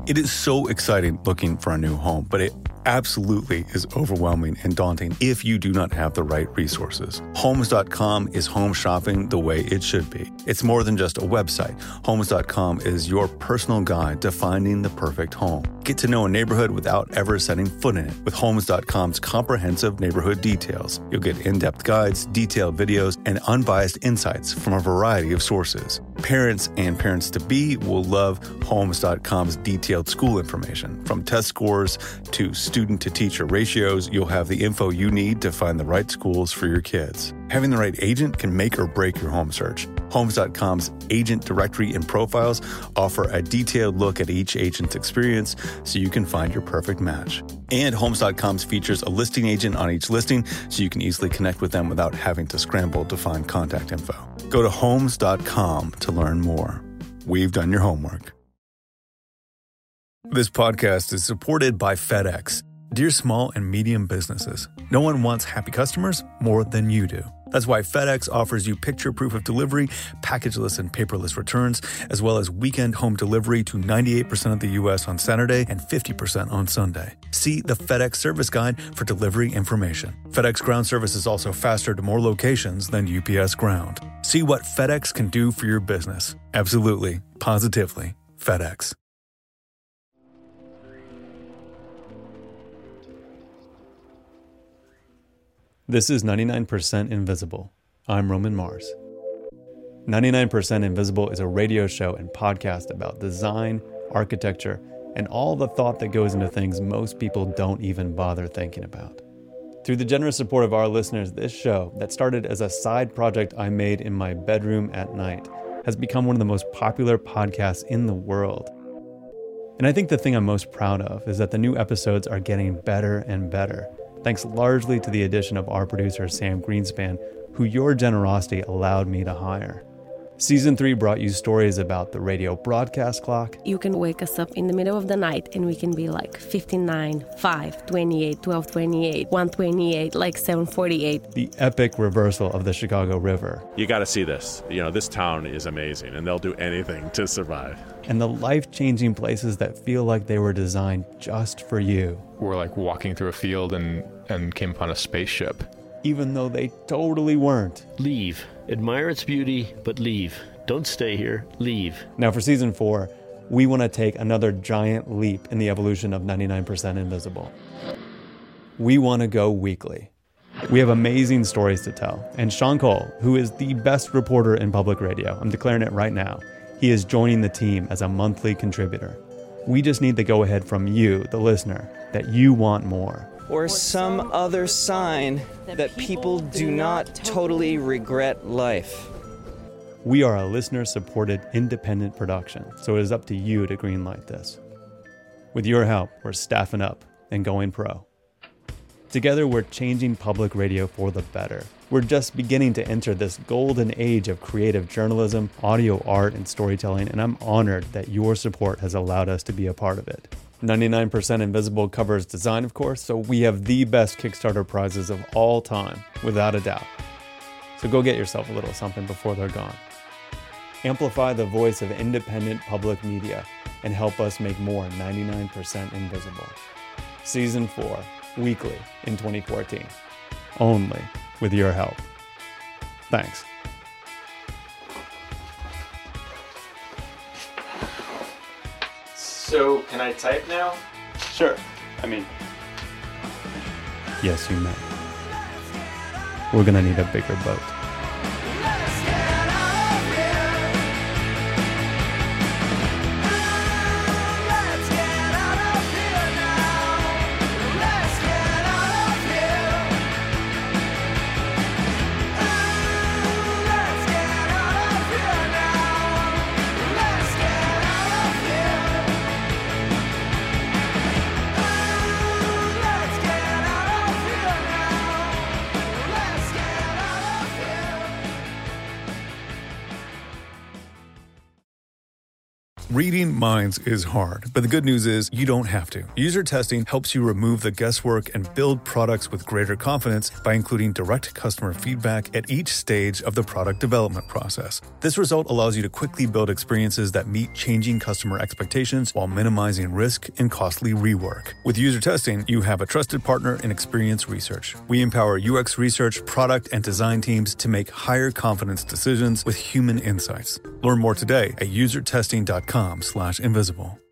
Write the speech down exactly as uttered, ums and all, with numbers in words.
It is so exciting looking for a new home, but it absolutely is overwhelming and daunting if you do not have the right resources. Homes dot com is home shopping the way it should be. It's more than just a website. Homes dot com is your personal guide to finding the perfect home. Get to know a neighborhood without ever setting foot in it. With Homes dot com's comprehensive neighborhood details, you'll get in-depth guides, detailed videos, and unbiased insights from a variety of sources. Parents and parents-to-be will love Homes dot com's detailed school information. From test scores to student-to-teacher ratios, you'll have the info you need to find the right schools for your kids. Having the right agent can make or break your home search. Homes dot com's agent directory and profiles offer a detailed look at each agent's experience so you can find your perfect match. And Homes dot com's features a listing agent on each listing so you can easily connect with them without having to scramble to find contact info. Go to Homes dot com to learn more. We've done your homework. This podcast is supported by FedEx. Dear small and medium businesses, no one wants happy customers more than you do. That's why FedEx offers you picture proof of delivery, packageless and paperless returns, as well as weekend home delivery to ninety-eight percent of the U S on Saturday and fifty percent on Sunday. See the FedEx service guide for delivery information. FedEx Ground service is also faster to more locations than U P S Ground. See what FedEx can do for your business. Absolutely, positively, FedEx. This is ninety-nine percent Invisible. I'm Roman Mars. ninety-nine percent Invisible is a radio show and podcast about design, architecture, and all the thought that goes into things most people don't even bother thinking about. Through the generous support of our listeners, this show, that started as a side project I made in my bedroom at night, has become one of the most popular podcasts in the world. And I think the thing I'm most proud of is that the new episodes are getting better and better, thanks largely to the addition of our producer, Sam Greenspan, who your generosity allowed me to hire. Season three brought you stories about the radio broadcast clock. You can wake us up in the middle of the night and we can be like fifty-nine, five, twenty-eight, twelve twenty-eight, one twenty-eight, like seven forty-eight. The epic reversal of the Chicago River. You got to see this. You know, this town is amazing and they'll do anything to survive. And the life-changing places that feel like they were designed just for you. We're like walking through a field and, and came upon a spaceship. Even though they totally weren't. Leave. Admire its beauty, but leave. Don't stay here. Leave. Now for season four, we want to take another giant leap in the evolution of ninety-nine percent Invisible. We want to go weekly. We have amazing stories to tell. And Sean Cole, who is the best reporter in public radio, I'm declaring it right now, he is joining the team as a monthly contributor. We just need the go-ahead from you, the listener, that you want more. Or some other sign that people do not totally regret life. We are a listener-supported independent production, so it is up to you to greenlight this. With your help, we're staffing up and going pro. Together, we're changing public radio for the better. We're just beginning to enter this golden age of creative journalism, audio art, and storytelling, and I'm honored that your support has allowed us to be a part of it. ninety-nine percent Invisible covers design, of course, so we have the best Kickstarter prizes of all time, without a doubt. So go get yourself a little something before they're gone. Amplify the voice of independent public media and help us make more ninety-nine percent Invisible. Season four, weekly in twenty fourteen. Only with your help. Thanks. So, can I type now? Sure. I mean... Yes, you may. We're gonna need a bigger boat. Reading minds is hard, but the good news is you don't have to. User testing helps you remove the guesswork and build products with greater confidence by including direct customer feedback at each stage of the product development process. This result allows you to quickly build experiences that meet changing customer expectations while minimizing risk and costly rework. With user testing, you have a trusted partner in Experience Research. We empower U X research, product, and design teams to make higher confidence decisions with human insights. Learn more today at usertesting.com slash invisible.